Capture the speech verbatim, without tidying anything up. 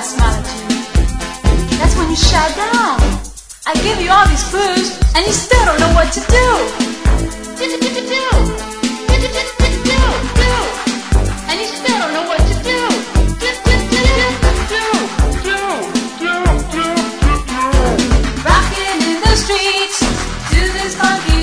smile at you. That's when you shout down. I give you all these clues, and you still don't know what to do. Do, do, do, do, do. Do, do, do, do, do, do. And you still don't know what to do. Do, do, do, do, do, do, do, do, do. Rocking in the streets to this funky